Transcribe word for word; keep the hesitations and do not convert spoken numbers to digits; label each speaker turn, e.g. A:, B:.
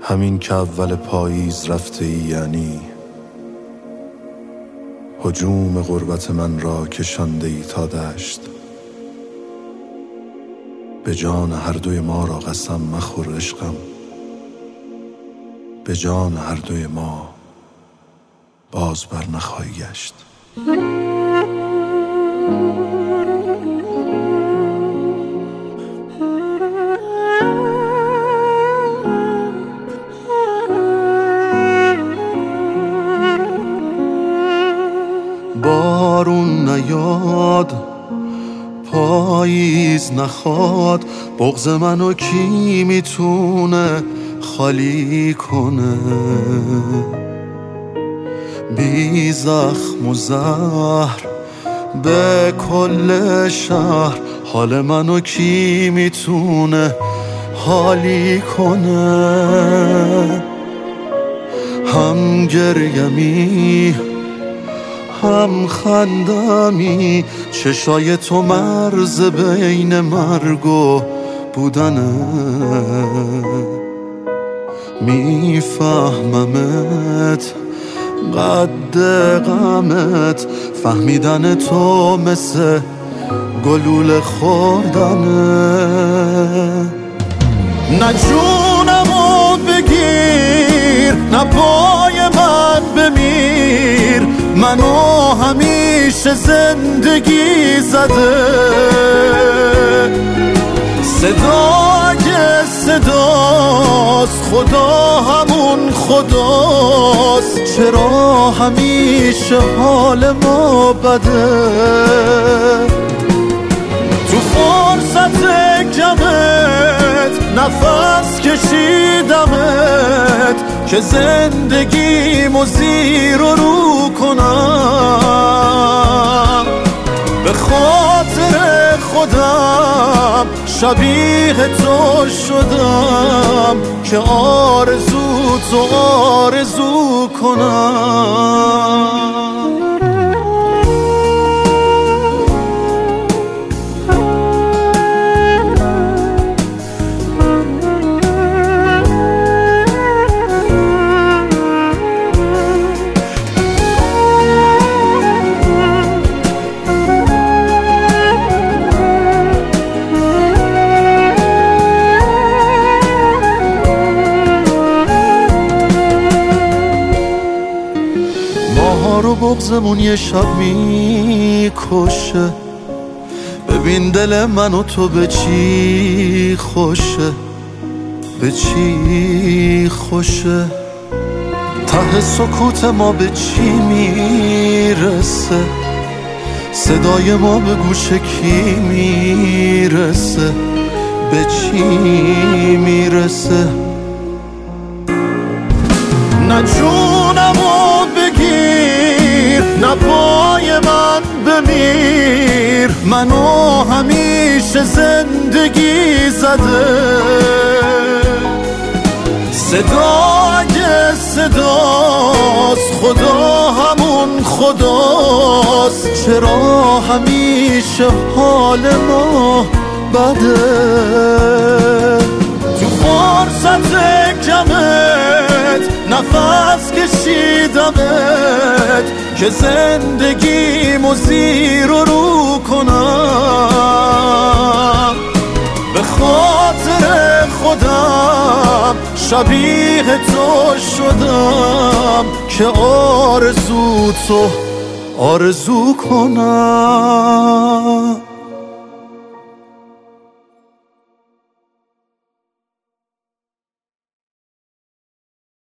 A: همین که اول پاییز رفته ای، یعنی هجوم غربت من را کشانده ای تا دشت. به جان هر دوی ما را قسم مخور عشقم، به جان هر دوی ما باز بر نخواهی گشت. بارون نیاد، پاییز نخواد، بغض منو کی میتونه خالی کنه؟ بی زخم و زهر به کل شهر، حال منو کی میتونه حالی کنه؟ هم گریمی هم خندمی، چشای تو مرز بین مرگ و بودنه. میفهممت قد غمت، فهمیدن تو مثل گلوله خوردنه. نه جونمو بگیر، نه پای من بمیر، منو همیشه زندگی زده. صدای صداست، خدا همون خداست، چرا همیشه حال ما بده؟ تو فرصت کمت نفس کشیدمت که زندگیمو زیر و رو کنم. به خاطر خودم شبیه تو شدم که آرزو تو آرزو کنم. رو بغضمون یه شب میکشه، ببین دل من و تو به چی خوشه، به چی خوشه. ته سکوت ما به چی میرسه، صدای ما به گوش کی میرسه، به چی میرسه. نه جونمو بگیر، نه پای من بمیر، منو همیشه زندگی زده. صدای صداست، خدا همون خداست، چرا همیشه حال ما بده؟ تو فرصت کمت نفس کشیدمت که زندگیمو زیر و رو کنم. به خاطر خودم شبیه تو شدم که آرزو تو آرزو کنم.